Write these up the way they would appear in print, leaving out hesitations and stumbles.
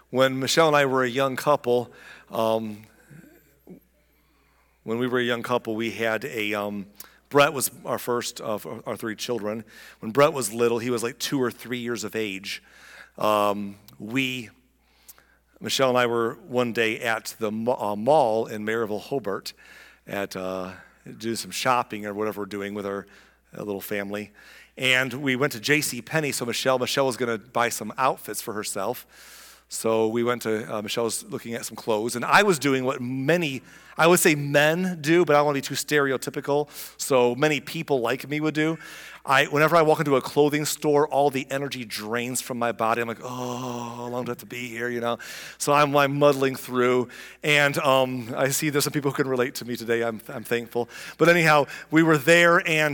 When Michelle and I were a young couple, we had Brett was our first of our three children. When Brett was little, he was like 2 or 3 years of age. Michelle and I were one day at the mall in Maryville, Hobart, doing some shopping or whatever we're doing with our little family. And we went to J.C. Penney, so Michelle was going to buy some outfits for herself. So we went to, Michelle was looking at some clothes, and I was doing what many, I would say men do, but I don't want to be too stereotypical, so many people like me would do. Whenever I walk into a clothing store, all the energy drains from my body. I'm like, oh, how long do I have to be here, So I'm muddling through, and I see there's some people who can relate to me today. I'm thankful. But anyhow, we were there, and,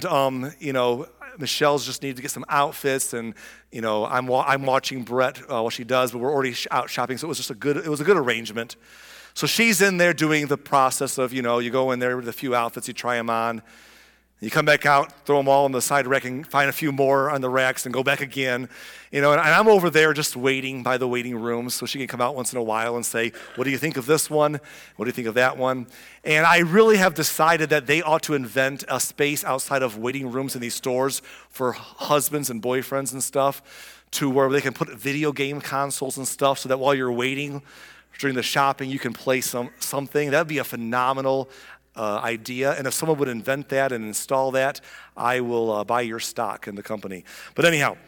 Michelle's just needed to get some outfits, and I'm watching Brett while she does, but we're already out shopping, so it was a good arrangement. So she's in there doing the process of, you go in there with a few outfits, you try them on, you come back out, throw them all on the side rack, and find a few more on the racks, and go back again, and I'm over there just waiting by the waiting room so she can come out once in a while and say, what do you think of this one? What do you think of that one? And I really have decided that they ought to invent a space outside of waiting rooms in these stores for husbands and boyfriends and stuff, to where they can put video game consoles and stuff so that while you're waiting during the shopping, you can play something. That would be a phenomenal idea, and if someone would invent that and install that, I will buy your stock in the company. But anyhow,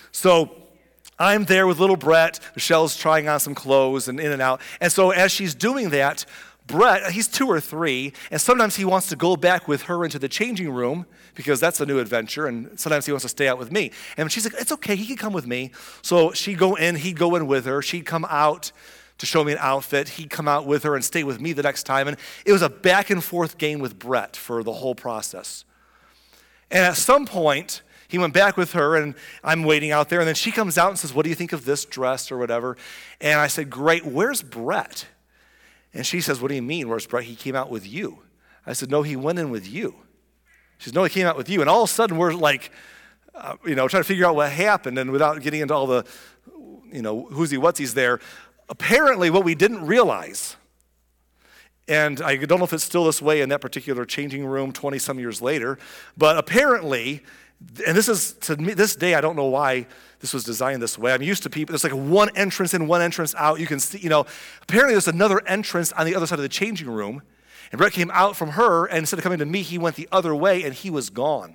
so I'm there with little Brett. Michelle's trying on some clothes and in and out, and so as she's doing that, Brett, he's 2 or 3, and sometimes he wants to go back with her into the changing room because that's a new adventure, and sometimes he wants to stay out with me. And she's like, it's okay, he can come with me. So she'd go in, he'd go in with her, she'd come out to show me an outfit, he'd come out with her and stay with me the next time, and it was a back and forth game with Brett for the whole process. And at some point, he went back with her, and I'm waiting out there, and then she comes out and says, what do you think of this dress or whatever? And I said, great, where's Brett? And she says, what do you mean, where's Brett? He came out with you. I said, no, he went in with you. She says, no, he came out with you. And all of a sudden, we're like, trying to figure out what happened, and without getting into all the, who's he, what's he's there, apparently, what we didn't realize, and I don't know if it's still this way in that particular changing room 20-some years later, but apparently, and this is, to me, this day, I don't know why this was designed this way. I'm used to people, there's like one entrance in, one entrance out. You can see, apparently there's another entrance on the other side of the changing room, and Brett came out from her, and instead of coming to me, he went the other way, and he was gone.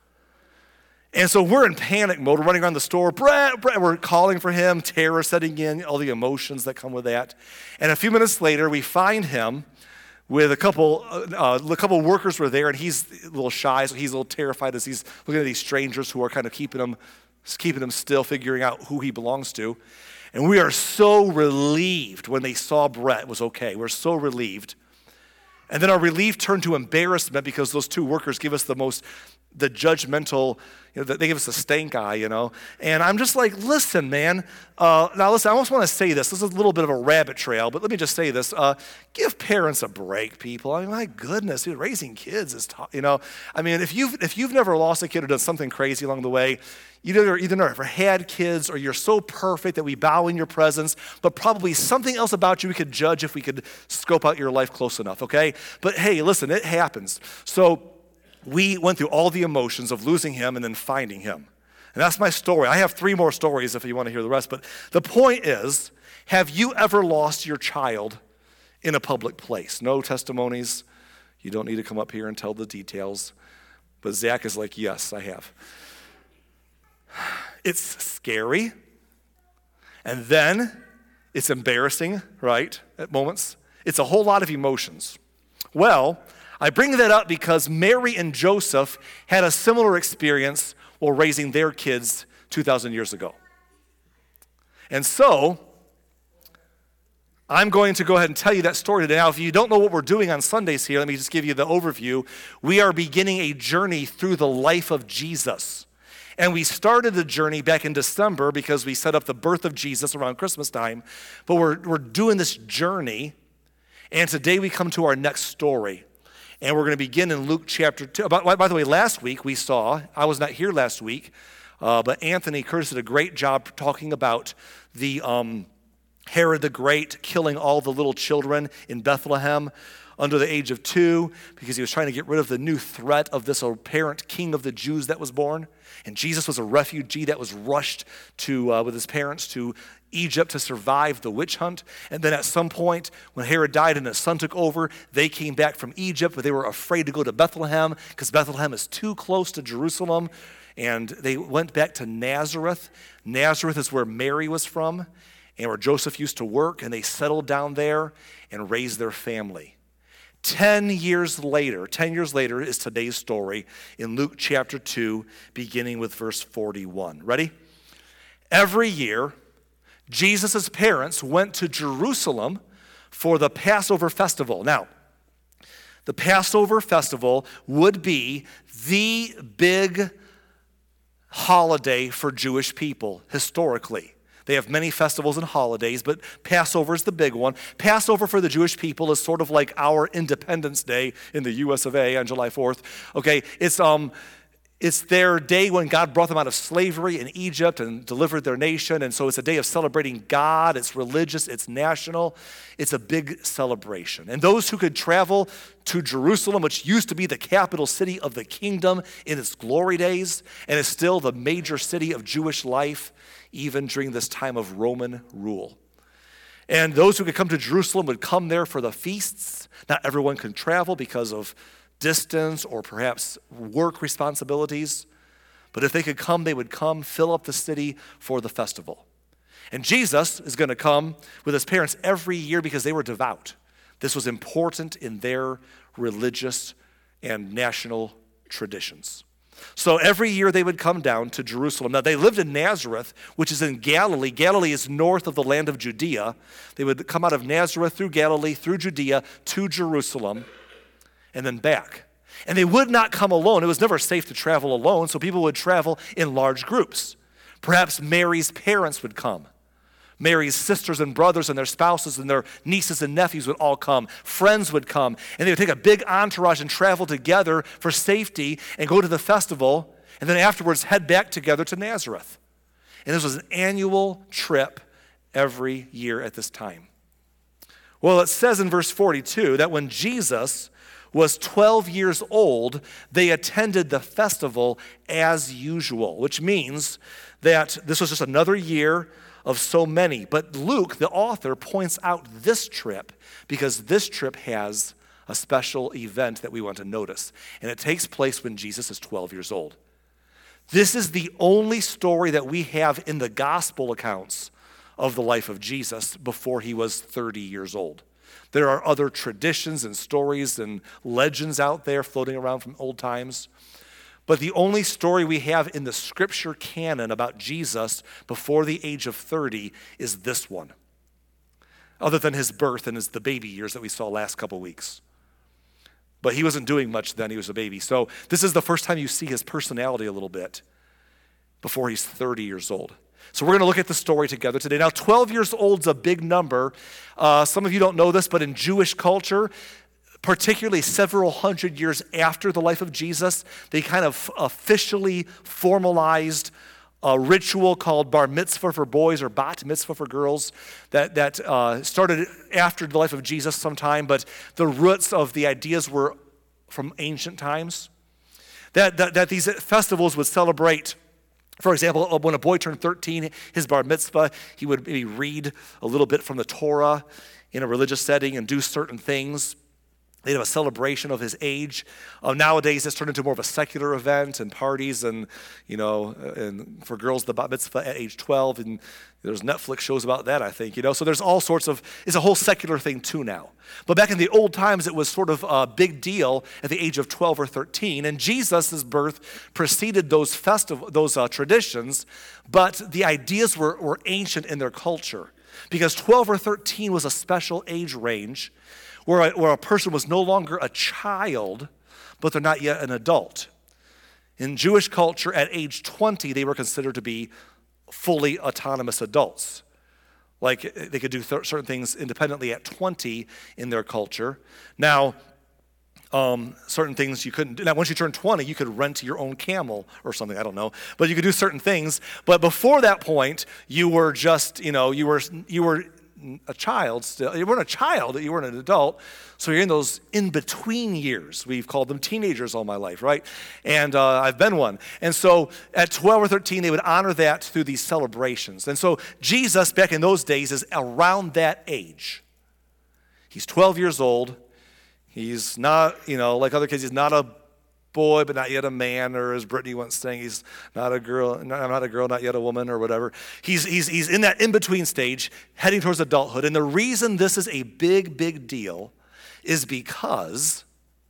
And so we're in panic mode. We're running around the store. Brett, we're calling for him, terror setting in, all the emotions that come with that. And a few minutes later, we find him with a couple workers were there, and he's a little shy, so he's a little terrified as he's looking at these strangers who are kind of keeping him still, figuring out who he belongs to. And we are so relieved when they saw Brett was okay. We're so relieved. And then our relief turned to embarrassment because those 2 workers give us the judgmental, they give us a stank eye, And I'm just like, listen, man. Now listen, I almost want to say this. This is a little bit of a rabbit trail, but let me just say this. Give parents a break, people. I mean, my goodness, dude, raising kids is tough, I mean, if you've never lost a kid or done something crazy along the way, you either never had kids or you're so perfect that we bow in your presence, but probably something else about you we could judge if we could scope out your life close enough, okay? But hey, listen, it happens. So we went through all the emotions of losing him and then finding him. And that's my story. I have 3 more stories if you want to hear the rest. But the point is, have you ever lost your child in a public place? No testimonies. You don't need to come up here and tell the details. But Zach is like, yes, I have. It's scary. And then it's embarrassing, right, at moments. It's a whole lot of emotions. Well, I bring that up because Mary and Joseph had a similar experience while raising their kids 2,000 years ago. And so, I'm going to go ahead and tell you that story today. Now, if you don't know what we're doing on Sundays here, let me just give you the overview. We are beginning a journey through the life of Jesus. And we started the journey back in December because we set up the birth of Jesus around Christmas time. But we're doing this journey, and today we come to our next story. And we're going to begin in Luke chapter 2. By the way, last week I was not here last week, but Anthony Curtis did a great job talking about the Herod the Great killing all the little children in Bethlehem under the age of 2 because he was trying to get rid of the new threat of this apparent king of the Jews that was born. And Jesus was a refugee that was rushed to with his parents to Egypt to survive the witch hunt. And then at some point, when Herod died and his son took over, they came back from Egypt, but they were afraid to go to Bethlehem because Bethlehem is too close to Jerusalem. And they went back to Nazareth. Nazareth is where Mary was from and where Joseph used to work, and they settled down there and raised their family. 10 years later is today's story in Luke chapter 2, beginning with verse 41. Ready? Every year, Jesus' parents went to Jerusalem for the Passover festival. Now, the Passover festival would be the big holiday for Jewish people historically. They have many festivals and holidays, but Passover is the big one. Passover for the Jewish people is sort of like our Independence Day in the US of A on July 4th. Okay, it's their day when God brought them out of slavery in Egypt and delivered their nation, and so it's a day of celebrating God. It's religious, it's national. It's a big celebration. And those who could travel to Jerusalem, which used to be the capital city of the kingdom in its glory days, and is still the major city of Jewish life, even during this time of Roman rule. And those who could come to Jerusalem would come there for the feasts. Not everyone could travel because of distance or perhaps work responsibilities. But if they could come, they would come, fill up the city for the festival. And Jesus is going to come with his parents every year because they were devout. This was important in their religious and national traditions. So every year they would come down to Jerusalem. Now they lived in Nazareth, which is in Galilee. Galilee is north of the land of Judea. They would come out of Nazareth through Galilee, through Judea, to Jerusalem, and then back. And they would not come alone. It was never safe to travel alone, so people would travel in large groups. Perhaps Mary's parents would come. Mary's sisters and brothers and their spouses and their nieces and nephews would all come. Friends would come. And they would take a big entourage and travel together for safety and go to the festival, and then afterwards head back together to Nazareth. And this was an annual trip every year at this time. Well, it says in verse 42 that when Jesus was 12 years old, they attended the festival as usual, which means that this was just another year of so many. But Luke, the author, points out this trip because this trip has a special event that we want to notice. And it takes place when Jesus is 12 years old. This is the only story that we have in the gospel accounts of the life of Jesus before he was 30 years old. There are other traditions and stories and legends out there floating around from old times. But the only story we have in the scripture canon about Jesus before the age of 30 is this one, other than his birth and the baby years that we saw last couple weeks. But he wasn't doing much then, he was a baby. So this is the first time you see his personality a little bit before he's 30 years old. So we're going to look at the story together today. Now, 12 years old is a big number. Some of you don't know this, but in Jewish culture, particularly several hundred years after the life of Jesus, they kind of officially formalized a ritual called bar mitzvah for boys or bat mitzvah for girls that started after the life of Jesus sometime, but the roots of the ideas were from ancient times. That these festivals would celebrate. For example, when a boy turned 13, his bar mitzvah, he would maybe read a little bit from the Torah in a religious setting and do certain things. They'd have a celebration of his age. Nowadays, it's turned into more of a secular event and parties and for girls, the bat mitzvah at age 12. And there's Netflix shows about that, I think, So there's all sorts of, it's a whole secular thing too now. But back in the old times, it was sort of a big deal at the age of 12 or 13. And Jesus' birth preceded those traditions, but the ideas were ancient in their culture. Because 12 or 13 was a special age range where a person was no longer a child, but they're not yet an adult. In Jewish culture, at age 20, they were considered to be fully autonomous adults. Like they could do certain things independently at 20 in their culture. Now, certain things you couldn't do. Now, once you turn 20, you could rent your own camel or something, I don't know. But you could do certain things. But before that point, you were just, you were a child still. You weren't a child, you weren't an adult. So you're in those in-between years. We've called them teenagers all my life, right? And I've been one. And so at 12 or 13, they would honor that through these celebrations. And so Jesus, back in those days, is around that age. He's 12 years old. He's not, like other kids, he's not a boy, but not yet a man, or as Brittany once sang, he's not a girl, not yet a woman, or whatever. He's in that in-between stage, heading towards adulthood. And the reason this is a big, big deal is because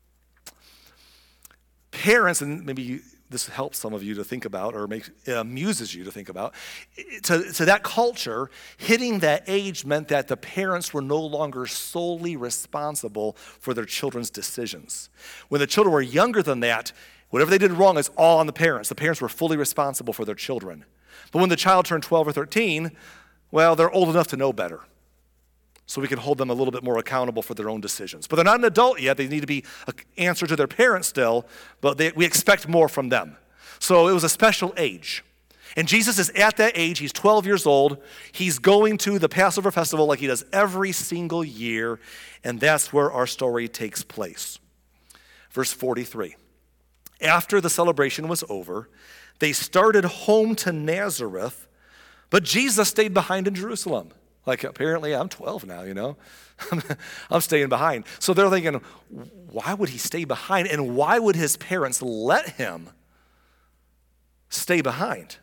parents, and maybe this helps some of you to think about, or amuses you to think about, to that culture, hitting that age meant that the parents were no longer solely responsible for their children's decisions. When the children were younger than that, whatever they did wrong is all on the parents. The parents were fully responsible for their children. But when the child turned 12 or 13, well, they're old enough to know better. So we can hold them a little bit more accountable for their own decisions. But they're not an adult yet. They need to be an answer to their parents still, but we expect more from them. So it was a special age. And Jesus is at that age. He's 12 years old. He's going to the Passover festival like he does every single year, and that's where our story takes place. Verse 43. After the celebration was over, they started home to Nazareth, but Jesus stayed behind in Jerusalem. Like, apparently I'm 12 now, I'm staying behind. So they're thinking, why would he stay behind? And why would his parents let him stay behind?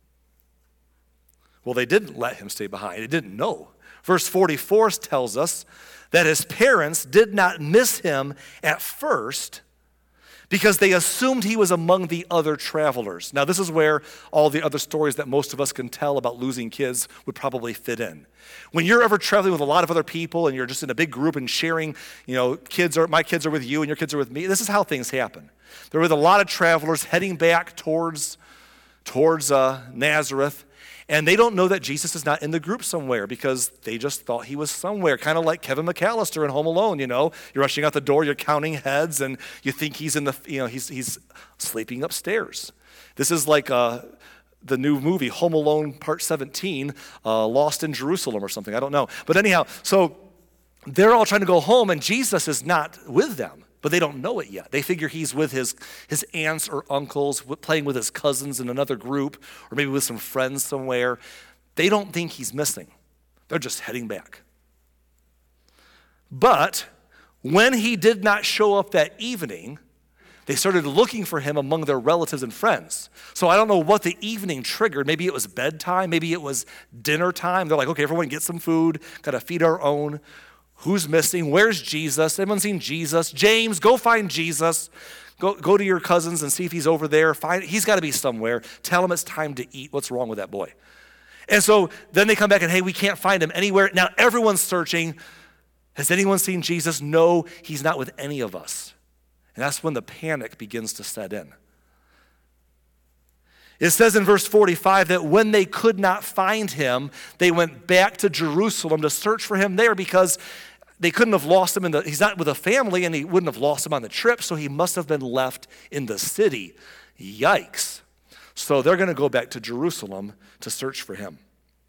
Well, they didn't let him stay behind. They didn't know. Verse 44 tells us that his parents did not miss him at first because they assumed he was among the other travelers. Now, this is where all the other stories that most of us can tell about losing kids would probably fit in. When you're ever traveling with a lot of other people and you're just in a big group and sharing, my kids are with you and your kids are with me, this is how things happen. There were a lot of travelers heading back towards Nazareth, and they don't know that Jesus is not in the group somewhere because they just thought he was somewhere, kind of like Kevin McAllister in Home Alone, You're rushing out the door, you're counting heads, and you think he's in he's sleeping upstairs. This is like the new movie, Home Alone Part 17, Lost in Jerusalem or something, I don't know. But anyhow, so they're all trying to go home, and Jesus is not with them. But they don't know it yet. They figure he's with his aunts or uncles, playing with his cousins in another group, or maybe with some friends somewhere. They don't think he's missing. They're just heading back. But when he did not show up that evening, they started looking for him among their relatives and friends. So I don't know what the evening triggered. Maybe it was bedtime. Maybe it was dinner time. They're like, okay, everyone get some food. Got to feed our own. Who's missing? Where's Jesus? Anyone seen Jesus? James, go find Jesus. Go to your cousins and see if he's over there. He's got to be somewhere. Tell him it's time to eat. What's wrong with that boy? And so then they come back and, hey, we can't find him anywhere. Now everyone's searching. Has anyone seen Jesus? No, he's not with any of us. And that's when the panic begins to set in. It says in verse 45 that when they could not find him, they went back to Jerusalem to search for him there because they couldn't have lost him he's not with a family and he wouldn't have lost him on the trip, so he must have been left in the city. Yikes. So they're going to go back to Jerusalem to search for him.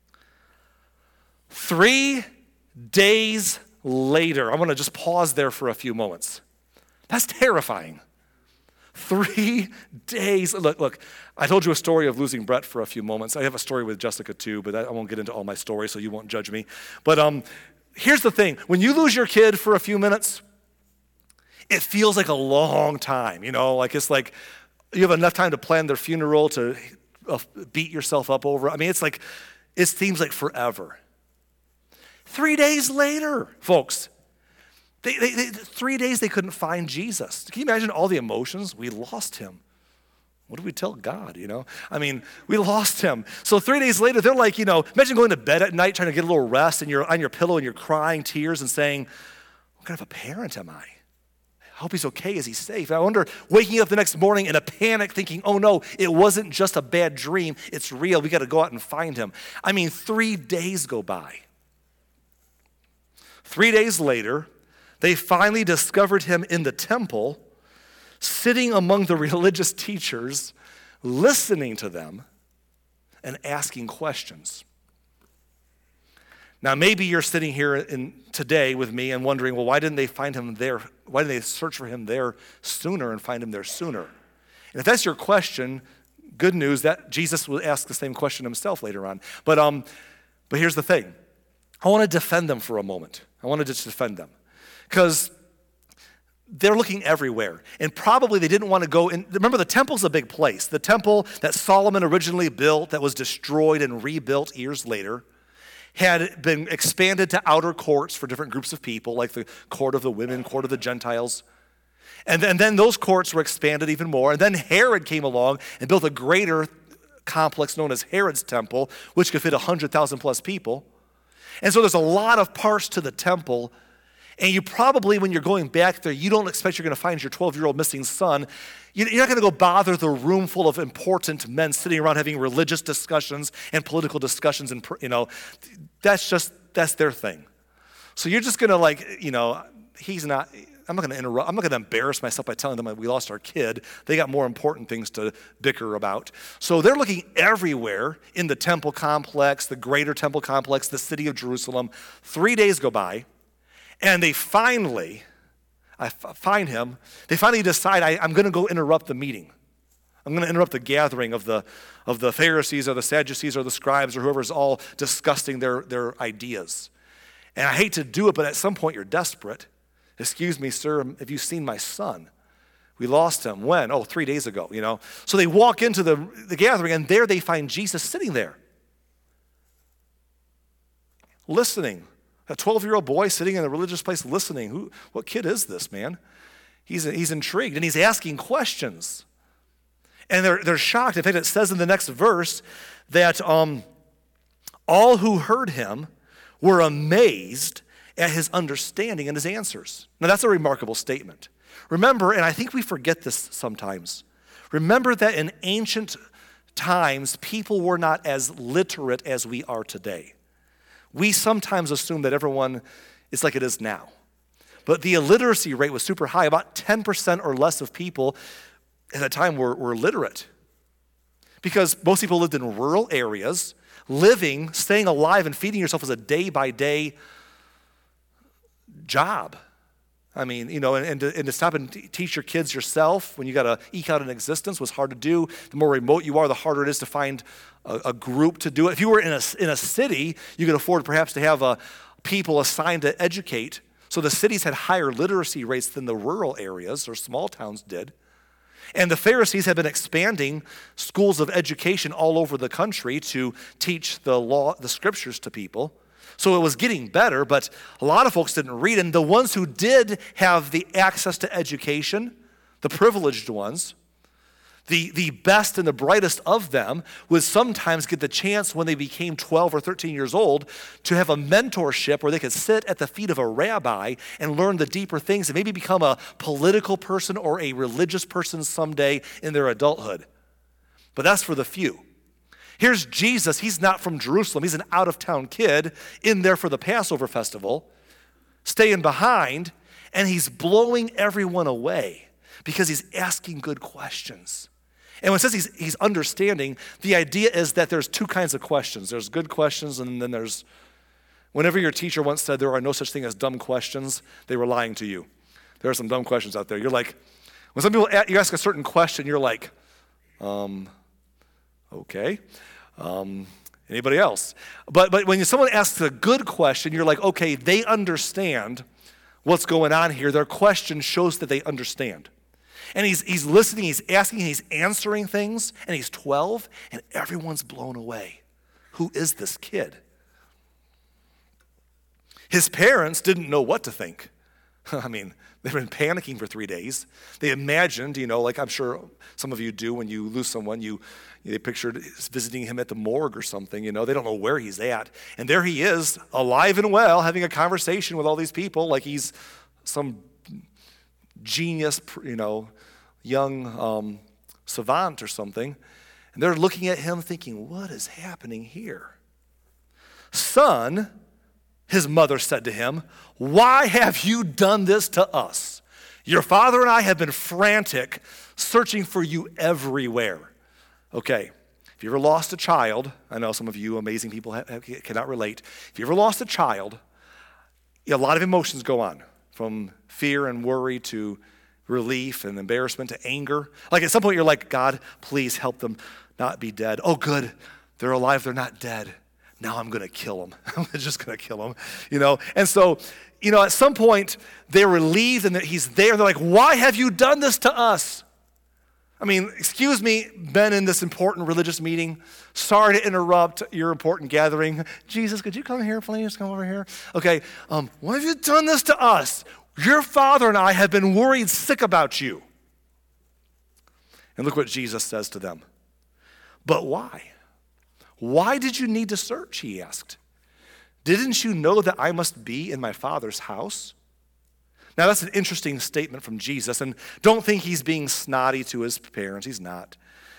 3 days later, I want to just pause there for a few moments. That's terrifying. 3 days. Look, I told you a story of losing Brett for a few moments. I have a story with Jessica too, but I won't get into all my stories so you won't judge me. But here's the thing. When you lose your kid for a few minutes, it feels like a long time, it's like you have enough time to plan their funeral, to beat yourself up over. I mean, it seems like forever. 3 days later, folks, 3 days they couldn't find Jesus. Can you imagine all the emotions? We lost him. What do we tell God, I mean, we lost him. So 3 days later, they're like, imagine going to bed at night trying to get a little rest and you're on your pillow and you're crying tears and saying, what kind of a parent am I? I hope he's okay. Is he safe? I wonder, waking up the next morning in a panic thinking, oh no, it wasn't just a bad dream. It's real. We got to go out and find him. I mean, 3 days go by. 3 days later, they finally discovered him in the temple, sitting among the religious teachers, listening to them and asking questions. Now, maybe you're sitting here today with me and wondering, well, why didn't they find him there? Why didn't they search for him there sooner and find him there sooner? And if that's your question, good news that Jesus will ask the same question himself later on. But here's the thing. I want to defend them for a moment. I want to just defend them. Because they're looking everywhere. And probably they didn't want to go in. Remember, the temple's a big place. The temple that Solomon originally built, that was destroyed and rebuilt years later, had been expanded to outer courts for different groups of people, like the court of the women, court of the Gentiles. And then those courts were expanded even more. And then Herod came along and built a greater complex known as Herod's temple, which could fit 100,000 plus people. And so there's a lot of parts to the temple. And you probably, when you're going back there, you don't expect you're going to find your 12-year-old missing son. You're not going to go bother the room full of important men sitting around having religious discussions and political discussions. And, that's their thing. So you're just going to I'm not going to interrupt. I'm not going to embarrass myself by telling them that we lost our kid. They got more important things to bicker about. So they're looking everywhere in the temple complex, the greater temple complex, the city of Jerusalem. 3 days go by, and they finally decide, I'm going to go interrupt the meeting. I'm going to interrupt the gathering of the Pharisees or the Sadducees or the scribes or whoever's all discussing their ideas. And I hate to do it, but at some point you're desperate. Excuse me, sir, have you seen my son? We lost him. When? 3 days ago, So they walk into the gathering, and there they find Jesus sitting there, listening. A 12-year-old boy sitting in a religious place listening. What kid is this, man? He's intrigued, and he's asking questions. And they're shocked. In fact, it says in the next verse that all who heard him were amazed at his understanding and his answers. Now, that's a remarkable statement. Remember, and I think we forget this sometimes, remember that in ancient times, people were not as literate as we are today. We sometimes assume that everyone is like it is now. But the illiteracy rate was super high. About 10% or less of people at that time were literate. Because most people lived in rural areas. Staying alive and feeding yourself was a day-by-day job. I mean, and to stop and teach your kids yourself when you got to eke out an existence was hard to do. The more remote you are, the harder it is to find a group to do it. If you were in a city, you could afford perhaps to have people assigned to educate. So the cities had higher literacy rates than the rural areas or small towns did. And the Pharisees had been expanding schools of education all over the country to teach the law, the scriptures to people. So it was getting better, but a lot of folks didn't read. And the ones who did have the access to education, the privileged ones, the best and the brightest of them would sometimes get the chance when they became 12 or 13 years old to have a mentorship where they could sit at the feet of a rabbi and learn the deeper things and maybe become a political person or a religious person someday in their adulthood. But that's for the few. Here's Jesus. He's not from Jerusalem. He's an out-of-town kid in there for the Passover festival, staying behind, and he's blowing everyone away because he's asking good questions. And when it says he's understanding, the idea is that there's two kinds of questions. There's good questions, and then there's, whenever your teacher once said there are no such thing as dumb questions, they were lying to you. There are some dumb questions out there. You're like, when some people, you ask a certain question, you're like, okay. Anybody else? But when someone asks a good question, you're like, okay, they understand what's going on here. Their question shows that they understand. And he's listening, he's asking, he's answering things, and he's 12, and everyone's blown away. Who is this kid? His parents didn't know what to think. I mean, they've been panicking for 3 days. They imagined, like I'm sure some of you do when you lose someone, they pictured visiting him at the morgue or something, they don't know where he's at. And there he is, alive and well, having a conversation with all these people like he's some genius, young savant or something. And they're looking at him thinking, what is happening here? Son, his mother said to him, why have you done this to us? Your father and I have been frantic, searching for you everywhere. Okay, If you ever lost a child, I know some of you amazing people cannot relate. If you ever lost a child, a lot of emotions go on, from fear and worry to relief and embarrassment to anger. Like at some point you're like, God, please help them not be dead. Oh, good, they're alive, they're not dead. Now I'm going to kill them. I'm just going to kill them, And so, at some point they're relieved and that he's there. They're like, why have you done this to us? I mean, excuse me, been in this important religious meeting. Sorry to interrupt your important gathering. Jesus, could you come here, please? Come over here. Okay, why have you done this to us? Your father and I have been worried sick about you. And look what Jesus says to them. But why? Why did you need to search, he asked. Didn't you know that I must be in my Father's house? Now that's an interesting statement from Jesus, and don't think he's being snotty to his parents. He's not.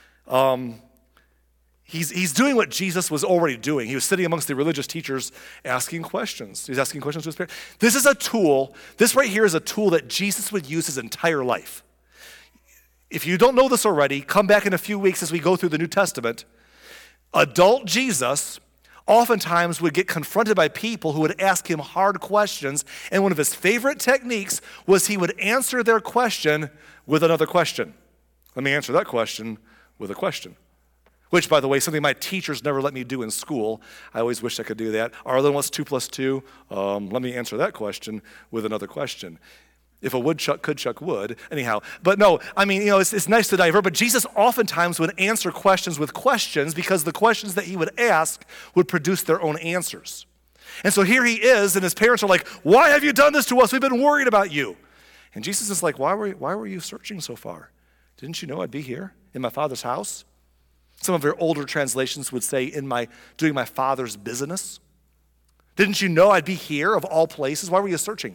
He's doing what Jesus was already doing. He was sitting amongst the religious teachers asking questions. He's asking questions to his parents. This is a tool. This right here is a tool that Jesus would use his entire life. If you don't know this already, come back in a few weeks as we go through the New Testament. Adult Jesus oftentimes would get confronted by people who would ask him hard questions, and one of his favorite techniques was he would answer their question with another question. Let me answer that question with a question. Which, by the way, something my teachers never let me do in school. I always wish I could do that. Arlen, what's 2 + 2? Let me answer that question with another question. If a woodchuck could chuck wood, anyhow. But no, I mean, it's nice to divert, but Jesus oftentimes would answer questions with questions because the questions that he would ask would produce their own answers. And so here he is, and his parents are like, why have you done this to us? We've been worried about you. And Jesus is like, why were you searching so far? Didn't you know I'd be here in my Father's house? Some of your older translations would say, doing my Father's business. Didn't you know I'd be here of all places? Why were you searching?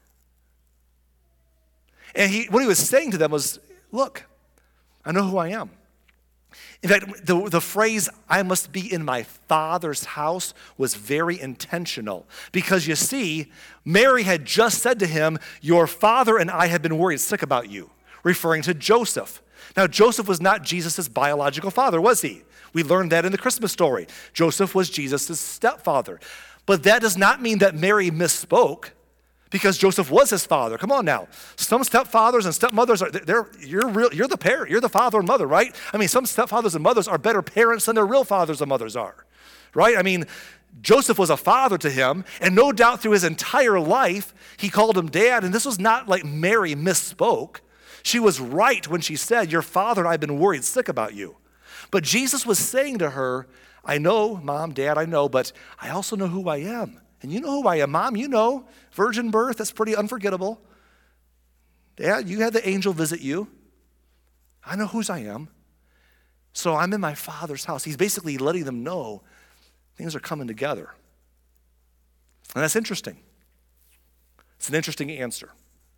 And what he was saying to them was, look, I know who I am. In fact, the phrase, I must be in my Father's house, was very intentional. Because you see, Mary had just said to him, your father and I have been worried sick about you, referring to Joseph. Now, Joseph was not Jesus' biological father, was he? We learned that in the Christmas story. Joseph was Jesus' stepfather. But that does not mean that Mary misspoke, because Joseph was his father. Come on now. Some stepfathers and stepmothers you're the father and mother, right? I mean, some stepfathers and mothers are better parents than their real fathers and mothers are, right? I mean, Joseph was a father to him, and no doubt through his entire life, he called him dad, and this was not like Mary misspoke. She was right when she said, your father and I have been worried sick about you. But Jesus was saying to her, I know, Mom, Dad, I know, but I also know who I am. And you know who I am, Mom, you know, virgin birth, that's pretty unforgettable. Dad, you had the angel visit you. I know whose I am. So I'm in my Father's house. He's basically letting them know things are coming together. And that's interesting. It's an interesting answer.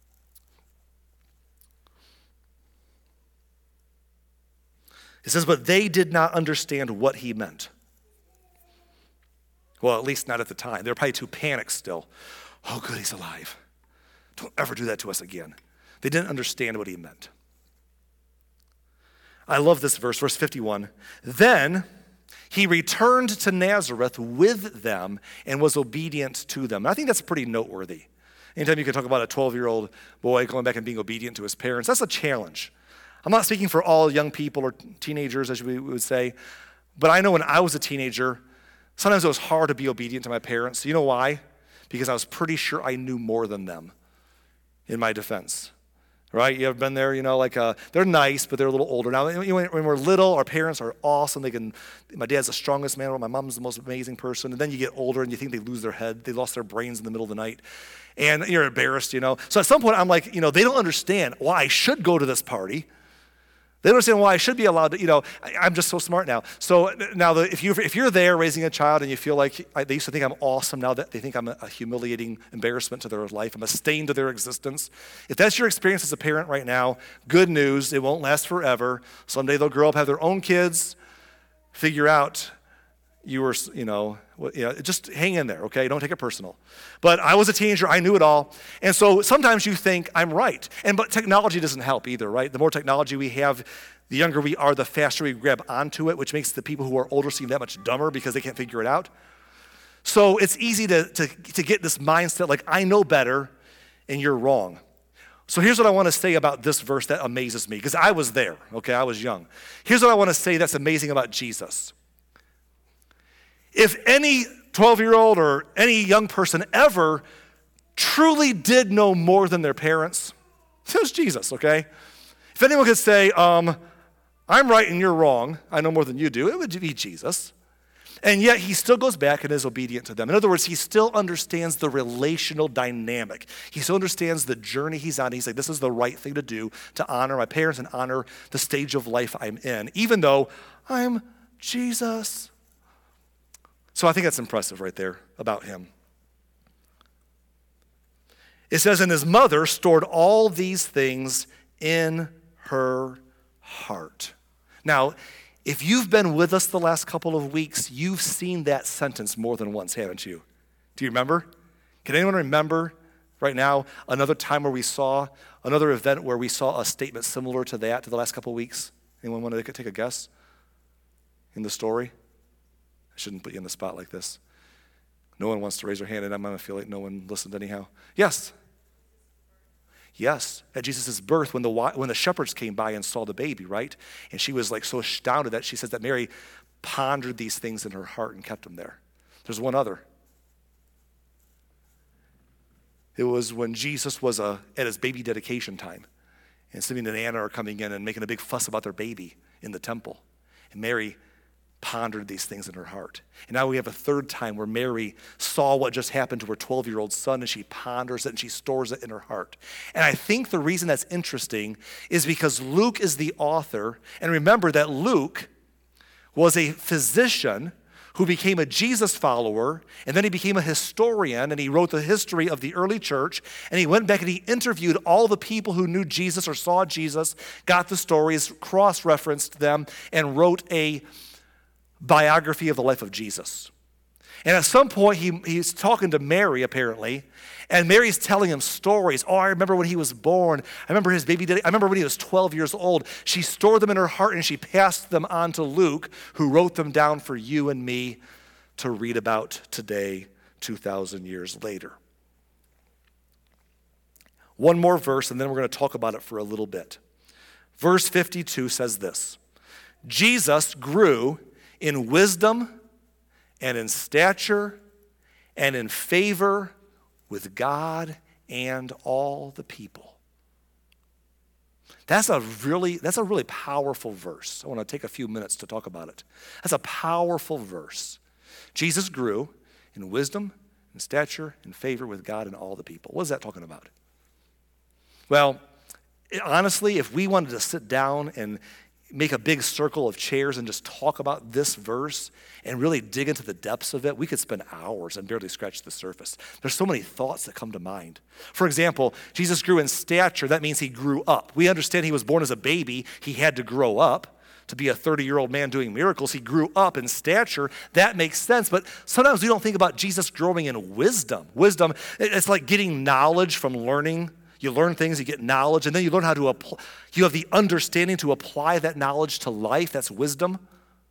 It says, but they did not understand what he meant. Well, at least not at the time. They were probably too panicked still. Oh, good, he's alive. Don't ever do that to us again. They didn't understand what he meant. I love this verse 51. Then he returned to Nazareth with them and was obedient to them. And I think that's pretty noteworthy. Anytime you can talk about a 12-year-old boy going back and being obedient to his parents, that's a challenge. I'm not speaking for all young people or teenagers, as we would say, but I know when I was a teenager, sometimes it was hard to be obedient to my parents. You know why? Because I was pretty sure I knew more than them in my defense. Right? You ever been there? They're nice, but they're a little older. Now, when we're little, our parents are awesome. My dad's the strongest man, my mom's the most amazing person. And then you get older and you think they lose their head. They lost their brains in the middle of the night. And you're embarrassed, So at some point, I'm like, they don't understand why I should go to this party. They don't understand why I should be allowed to, I'm just so smart now. So now if you're there raising a child and you feel like they used to think I'm awesome, now that they think I'm a humiliating embarrassment to their life, I'm a stain to their existence. If that's your experience as a parent right now, good news, it won't last forever. Someday they'll grow up, have their own kids, figure out you were, just hang in there, okay? Don't take it personal. But I was a teenager, I knew it all. And so sometimes you think I'm right. But technology doesn't help either, right? The more technology we have, The younger we are, the faster we grab onto it, which makes the people who are older seem that much dumber because they can't figure it out. So it's easy to get this mindset like, I know better and you're wrong. So here's what I want to say about this verse that amazes me, because I was there, okay? I was young. Here's what I want to say that's amazing about Jesus. If any 12-year-old or any young person ever truly did know more than their parents, it was Jesus, okay? If anyone could say, I'm right and you're wrong, I know more than you do, it would be Jesus. And yet he still goes back and is obedient to them. In other words, he still understands the relational dynamic. He still understands the journey he's on. He's like, this is the right thing to do to honor my parents and honor the stage of life I'm in, even though I'm Jesus. So I think that's impressive right there about him. It says, and his mother stored all these things in her heart. Now, if you've been with us the last couple of weeks, you've seen that sentence more than once, haven't you? Do you remember? Can anyone remember right now another time where we saw, another event where we saw a statement similar to that to the last couple of weeks? Anyone want to take a guess in the story? I shouldn't put you in the spot like this. No one wants to raise their hand, and I'm going to feel like no one listened anyhow. Yes. Yes, at Jesus' birth, when the shepherds came by and saw the baby, right? And she was like so astounded that she says that Mary pondered these things in her heart and kept them there. There's one other. It was when Jesus was at his baby dedication time, and Simeon and Anna are coming in and making a big fuss about their baby in the temple. And Mary pondered these things in her heart. And now we have a third time where Mary saw what just happened to her 12-year-old son, and she ponders it and she stores it in her heart. And I think the reason that's interesting is because Luke is the author, and remember that Luke was a physician who became a Jesus follower, and then he became a historian, and he wrote the history of the early church, and he went back and he interviewed all the people who knew Jesus or saw Jesus, got the stories, cross-referenced them, and wrote a biography of the life of Jesus. And at some point, he's talking to Mary, apparently, and Mary's telling him stories. Oh, I remember when he was born. I remember his baby daddy. I remember when he was 12 years old. She stored them in her heart, and she passed them on to Luke, who wrote them down for you and me to read about today, 2,000 years later. One more verse, and then we're going to talk about it for a little bit. Verse 52 says this: Jesus grew in wisdom and in stature and in favor with God and all the people. That's a really powerful verse. I want to take a few minutes to talk about it. That's a powerful verse. Jesus grew in wisdom and stature and favor with God and all the people. What is that talking about? Well, honestly, if we wanted to sit down and make a big circle of chairs and just talk about this verse and really dig into the depths of it, we could spend hours and barely scratch the surface. There's so many thoughts that come to mind. For example, Jesus grew in stature. That means he grew up. We understand he was born as a baby. He had to grow up to be a 30-year-old man doing miracles. He grew up in stature. That makes sense. But sometimes we don't think about Jesus growing in wisdom. Wisdom, it's like getting knowledge from learning. You learn things, you get knowledge, and then you learn how to apply. You have the understanding to apply that knowledge to life. That's wisdom.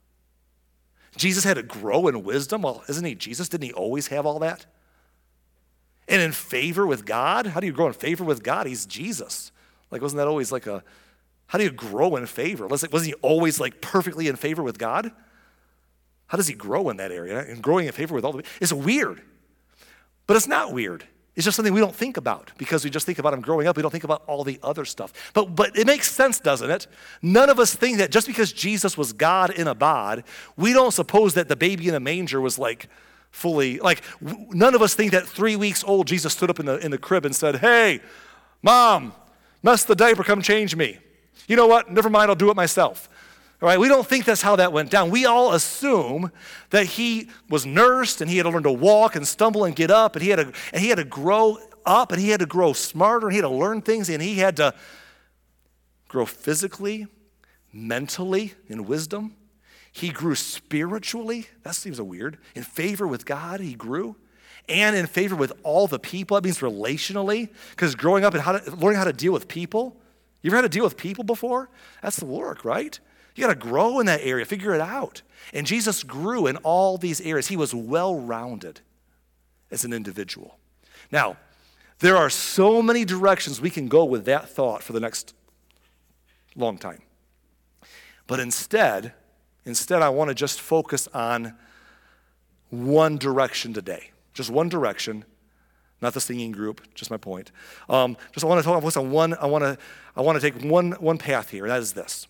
Jesus had to grow in wisdom. Well, isn't he Jesus? Didn't he always have all that? And in favor with God? How do you grow in favor with God? He's Jesus. Like, wasn't that always like how do you grow in favor? Wasn't he always like perfectly in favor with God? How does he grow in that area? And growing in favor with all the, it's weird. But it's not weird. It's just something we don't think about because we just think about him growing up. We don't think about all the other stuff. But it makes sense, doesn't it? None of us think that just because Jesus was God in a bod, we don't suppose that the baby in a manger was like fully, like none of us think that 3 weeks old Jesus stood up in the crib and said, "Hey, Mom, mess the diaper, come change me. You know what? Never mind, I'll do it myself." All right, we don't think that's how that went down. We all assume that he was nursed and he had to learn to walk and stumble and get up and he had to grow up and he had to grow smarter and he had to learn things and he had to grow physically, mentally, in wisdom. He grew spiritually. That seems weird. In favor with God, he grew. And in favor with all the people. That means relationally, because growing up and learning how to deal with people You ever had to deal with people before? That's the work, right? You got to grow in that area, figure it out. And Jesus grew in all these areas. He was well-rounded as an individual. Now, there are so many directions we can go with that thought for the next long time. But instead, I want to just focus on one direction today. Just one direction, not the singing group, just my point. I want to focus on one, I want to take one path here, and that is this.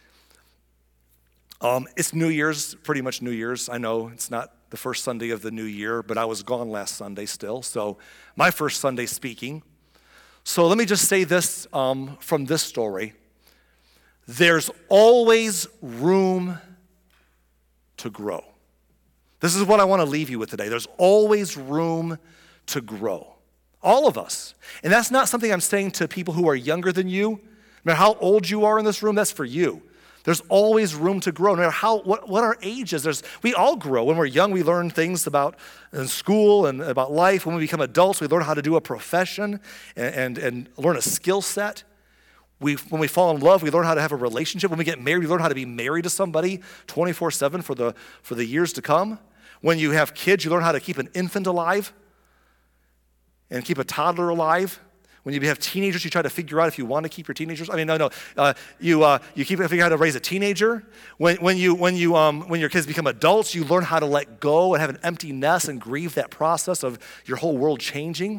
It's New Year's, pretty much New Year's. I know it's not the first Sunday of the new year, but I was gone last Sunday still, so my first Sunday speaking. So let me just say this from this story. There's always room to grow. This is what I want to leave you with today. There's always room to grow. All of us. And that's not something I'm saying to people who are younger than you. No matter how old you are in this room, that's for you. There's always room to grow. No matter what our age is, we all grow. When we're young, we learn things about in school and about life. When we become adults, we learn how to do a profession and learn a skill set. When we fall in love, we learn how to have a relationship. When we get married, we learn how to be married to somebody 24/7 for the years to come. When you have kids, you learn how to keep an infant alive and keep a toddler alive. When you have teenagers, you try to figure out if you want to keep your teenagers. You figure out how to raise a teenager. When your kids become adults, you learn how to let go and have an empty nest and grieve that process of your whole world changing.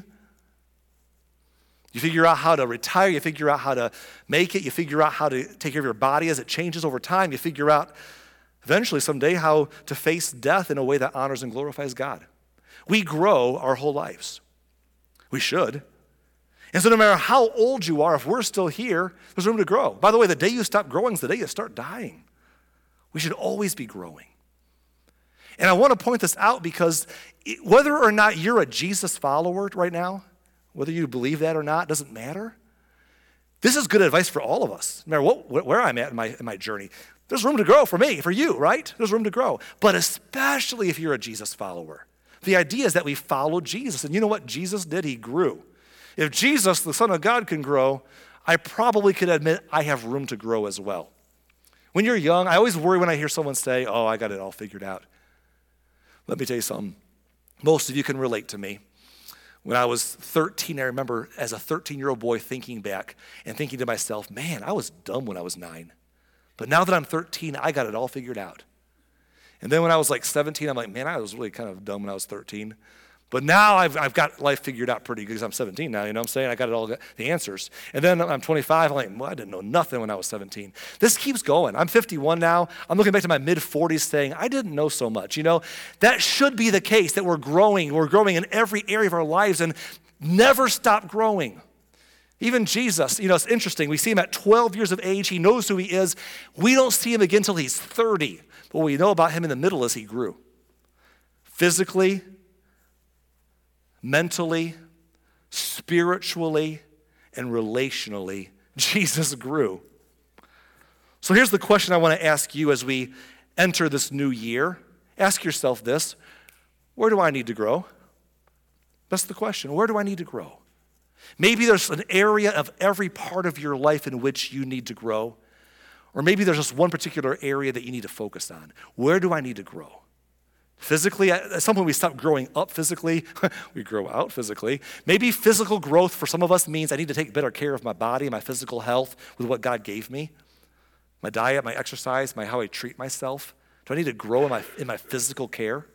You figure out how to retire. You figure out how to make it. You figure out how to take care of your body as it changes over time. You figure out eventually someday how to face death in a way that honors and glorifies God. We grow our whole lives. We should. And so no matter how old you are, if we're still here, there's room to grow. By the way, the day you stop growing is the day you start dying. We should always be growing. And I want to point this out because whether or not you're a Jesus follower right now, whether you believe that or not, doesn't matter. This is good advice for all of us, no matter where I'm at in my journey. There's room to grow for me, for you, right? There's room to grow. But especially if you're a Jesus follower. The idea is that we follow Jesus. And you know what Jesus did? He grew. If Jesus, the Son of God, can grow, I probably could admit I have room to grow as well. When you're young, I always worry when I hear someone say, oh, I got it all figured out. Let me tell you something. Most of you can relate to me. When I was 13, I remember as a 13-year-old boy thinking back and thinking to myself, man, I was dumb when I was 9. But now that I'm 13, I got it all figured out. And then when I was like 17, I'm like, man, I was really kind of dumb when I was 13. But now I've got life figured out pretty good because I'm 17 now, you know what I'm saying? I got it all, the answers. And then I'm 25, I'm like, well, I didn't know nothing when I was 17. This keeps going. I'm 51 now. I'm looking back to my mid-40s saying, I didn't know so much. You know, that should be the case, that we're growing. We're growing in every area of our lives and never stop growing. Even Jesus, you know, it's interesting. We see him at 12 years of age. He knows who he is. We don't see him again until he's 30. But what we know about him in the middle is he grew. Physically, mentally, spiritually, and relationally, Jesus grew. So here's the question I want to ask you as we enter this new year. Ask yourself this: where do I need to grow? That's the question. Where do I need to grow? Maybe there's an area of every part of your life in which you need to grow. Or maybe there's just one particular area that you need to focus on. Where do I need to grow? Physically, at some point we stop growing up physically. We grow out physically. Maybe physical growth for some of us means I need to take better care of my body, my physical health with what God gave me. My diet, my exercise, how I treat myself. Do I need to grow in my physical care?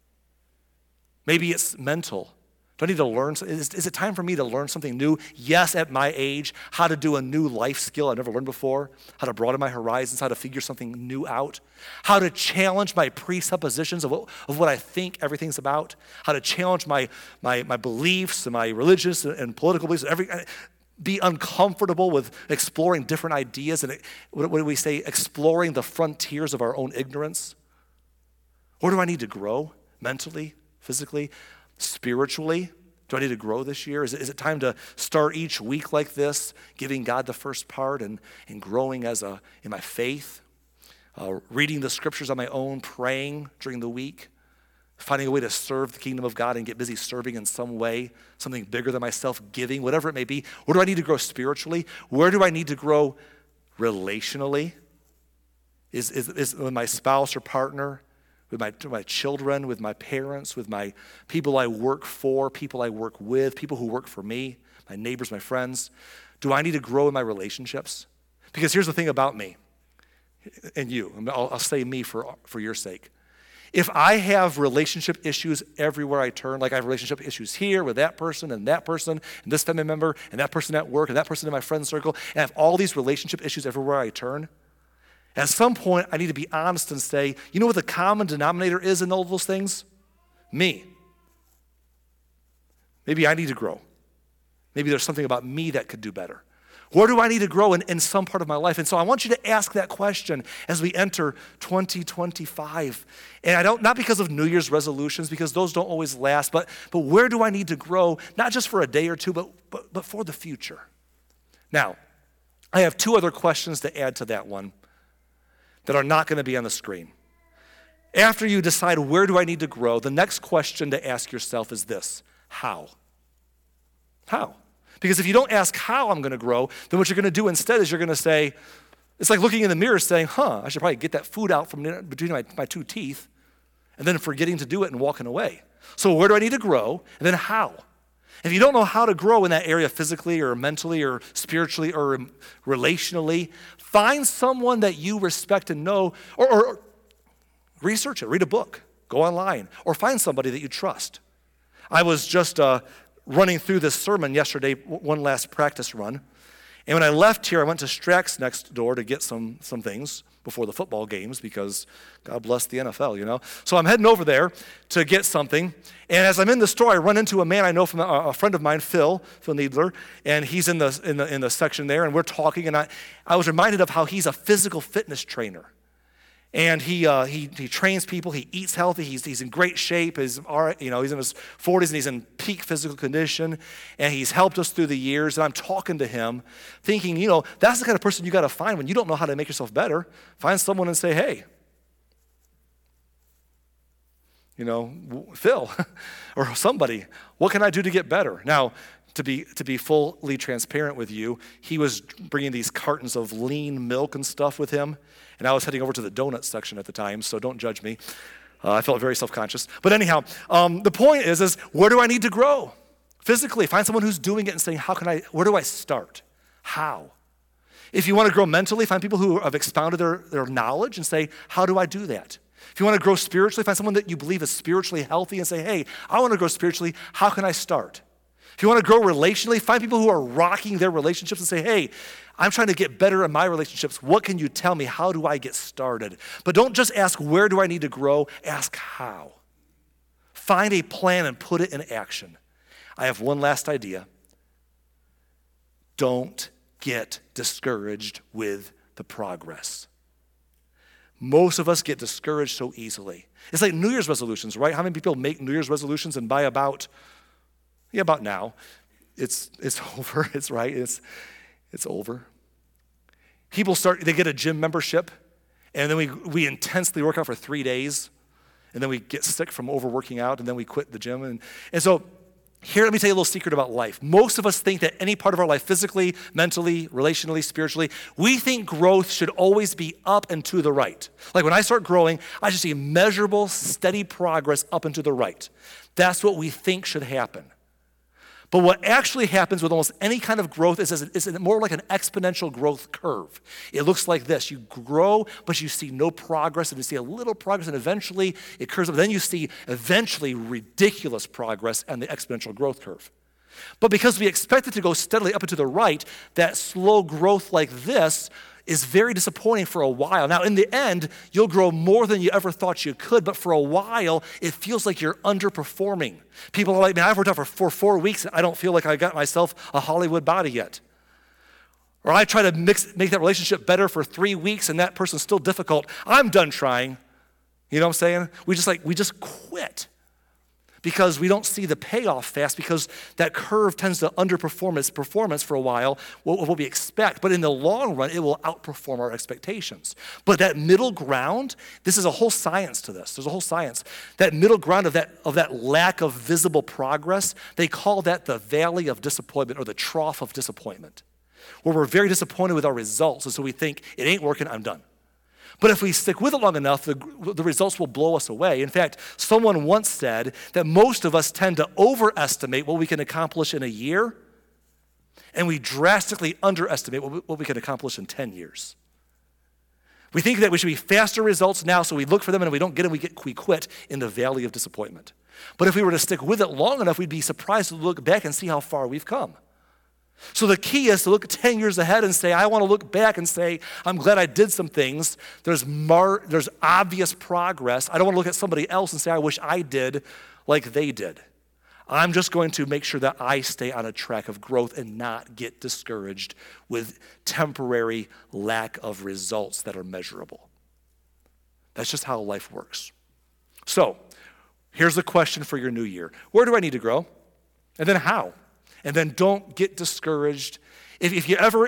Maybe it's mental. Do I need to learn? Is it time for me to learn something new? Yes, at my age, how to do a new life skill I've never learned before, how to broaden my horizons, how to figure something new out, how to challenge my presuppositions of what I think everything's about, how to challenge my beliefs and my religious and political beliefs, be uncomfortable with exploring different ideas and what do we say, exploring the frontiers of our own ignorance. Where do I need to grow mentally, physically? Spiritually, do I need to grow this year? Is it time to start each week like this, giving God the first part and growing in my faith, reading the scriptures on my own, praying during the week, finding a way to serve the kingdom of God and get busy serving in some way, something bigger than myself, giving, whatever it may be. Where do I need to grow spiritually? Where do I need to grow relationally? Is with my spouse or partner, with my children, with my parents, with my people I work for, people I work with, people who work for me, my neighbors, my friends? Do I need to grow in my relationships? Because here's the thing about me and you. I'll say me for your sake. If I have relationship issues everywhere I turn, like I have relationship issues here with that person and this family member and that person at work and that person in my friend circle, and I have all these relationship issues everywhere I turn, at some point I need to be honest and say, you know what the common denominator is in all those things? Me. Maybe I need to grow. Maybe there's something about me that could do better. Where do I need to grow in some part of my life? And so I want you to ask that question as we enter 2025. And not because of New Year's resolutions, because those don't always last, but where do I need to grow, not just for a day or two, but for the future? Now, I have two other questions to add to that one that are not going to be on the screen. After you decide where do I need to grow, the next question to ask yourself is this: how? How? Because if you don't ask how I'm going to grow, then what you're going to do instead is you're going to say, it's like looking in the mirror saying, I should probably get that food out from between my two teeth, and then forgetting to do it and walking away. So where do I need to grow? And then how? If you don't know how to grow in that area physically or mentally or spiritually or relationally, find someone that you respect and know, or research it, read a book, go online, or find somebody that you trust. I was just running through this sermon yesterday, one last practice run. And when I left here, I went to Strax next door to get some things before the football games, because God bless the NFL, you know. So I'm heading over there to get something. And as I'm in the store, I run into a man I know from a friend of mine, Phil Needler, and he's in the section there, and we're talking. And I was reminded of how he's a physical fitness trainer. And he trains people. He eats healthy. He's in great shape. He's in his 40s and he's in peak physical condition. And he's helped us through the years. And I'm talking to him, thinking, that's the kind of person you got to find when you don't know how to make yourself better. Find someone and say, hey, Phil, or somebody, what can I do to get better? Now, to be fully transparent with you, he was bringing these cartons of lean milk and stuff with him, and I was heading over to the donut section at the time, so don't judge me. I felt very self-conscious. But anyhow, the point is where do I need to grow? Physically, find someone who's doing it and saying, where do I start? How? If you want to grow mentally, find people who have expounded their knowledge and say, how do I do that? If you want to grow spiritually, find someone that you believe is spiritually healthy and say, hey, I want to grow spiritually, how can I start? If you want to grow relationally, find people who are rocking their relationships and say, hey, I'm trying to get better in my relationships. What can you tell me? How do I get started? But don't just ask, where do I need to grow? Ask how. Find a plan and put it in action. I have one last idea. Don't get discouraged with the progress. Most of us get discouraged so easily. It's like New Year's resolutions, right? How many people make New Year's resolutions and by about now, it's over. It's right. It's over. People they get a gym membership, and then we intensely work out for 3 days, and then we get sick from overworking out, and then we quit the gym. And so here, let me tell you a little secret about life. Most of us think that any part of our life, physically, mentally, relationally, spiritually, we think growth should always be up and to the right. Like when I start growing, I should see measurable, steady progress up and to the right. That's what we think should happen. But what actually happens with almost any kind of growth is more like an exponential growth curve. It looks like this. You grow, but you see no progress, and you see a little progress, and eventually it curves up. Then you see eventually ridiculous progress on the exponential growth curve. But because we expect it to go steadily up and to the right, that slow growth like this is very disappointing for a while. Now, in the end, you'll grow more than you ever thought you could, but for a while, it feels like you're underperforming. People are like, man, I've worked out for 4 weeks, and I don't feel like I got myself a Hollywood body yet. Or I try to make that relationship better for 3 weeks, and that person's still difficult. I'm done trying. You know what I'm saying? We just quit. because we don't see the payoff fast, because that curve tends to underperform its performance for a while, what we expect. But in the long run, it will outperform our expectations. But that middle ground, this is a whole science to this. There's a whole science. That middle ground of that lack of visible progress, they call that the valley of disappointment, or the trough of disappointment, where we're very disappointed with our results, and so we think, it ain't working, I'm done. But if we stick with it long enough, the results will blow us away. In fact, someone once said that most of us tend to overestimate what we can accomplish in a year, and we drastically underestimate what we can accomplish in 10 years. We think that we should be faster results now, so we look for them, and if we don't get them, we quit in the valley of disappointment. But if we were to stick with it long enough, we'd be surprised to look back and see how far we've come. So the key is to look 10 years ahead and say, I want to look back and say, I'm glad I did some things. There's obvious progress. I don't want to look at somebody else and say, I wish I did like they did. I'm just going to make sure that I stay on a track of growth and not get discouraged with temporary lack of results that are measurable. That's just how life works. So here's the question for your new year. Where do I need to grow? And then how? And then don't get discouraged. If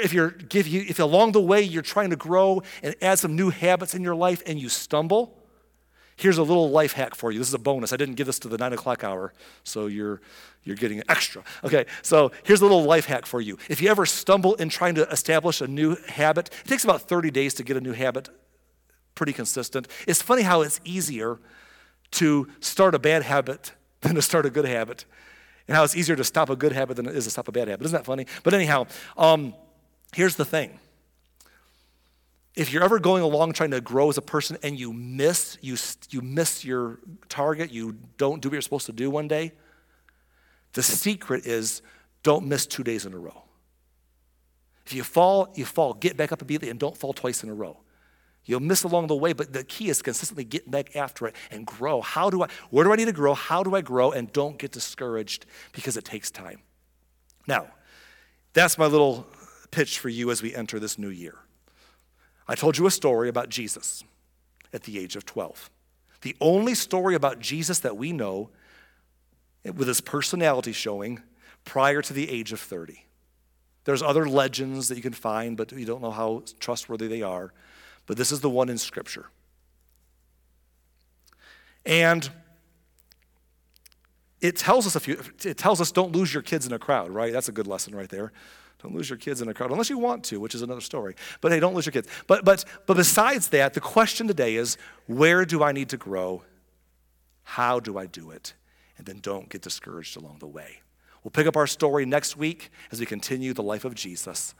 along the way you're trying to grow and add some new habits in your life and you stumble, here's a little life hack for you. This is a bonus. I didn't give this to the 9 o'clock hour, so you're getting an extra. Okay, so here's a little life hack for you. If you ever stumble in trying to establish a new habit, it takes about 30 days to get a new habit pretty consistent. It's funny how it's easier to start a bad habit than to start a good habit, and how it's easier to stop a good habit than it is to stop a bad habit. Isn't that funny? But anyhow, here's the thing. If you're ever going along trying to grow as a person and you miss your target, you don't do what you're supposed to do one day, the secret is don't miss 2 days in a row. If you fall, you fall. Get back up immediately and don't fall twice in a row. You'll miss along the way, but the key is consistently getting back after it and grow. Where do I need to grow? How do I grow? And don't get discouraged because it takes time. Now, that's my little pitch for you as we enter this new year. I told you a story about Jesus at the age of 12. The only story about Jesus that we know with his personality showing prior to the age of 30. There's other legends that you can find, but you don't know how trustworthy they are. But this is the one in Scripture. And it tells us don't lose your kids in a crowd, right? That's a good lesson right there. Don't lose your kids in a crowd, unless you want to, which is another story. But hey, don't lose your kids. But besides that, the question today is, where do I need to grow? How do I do it? And then don't get discouraged along the way. We'll pick up our story next week as we continue the life of Jesus.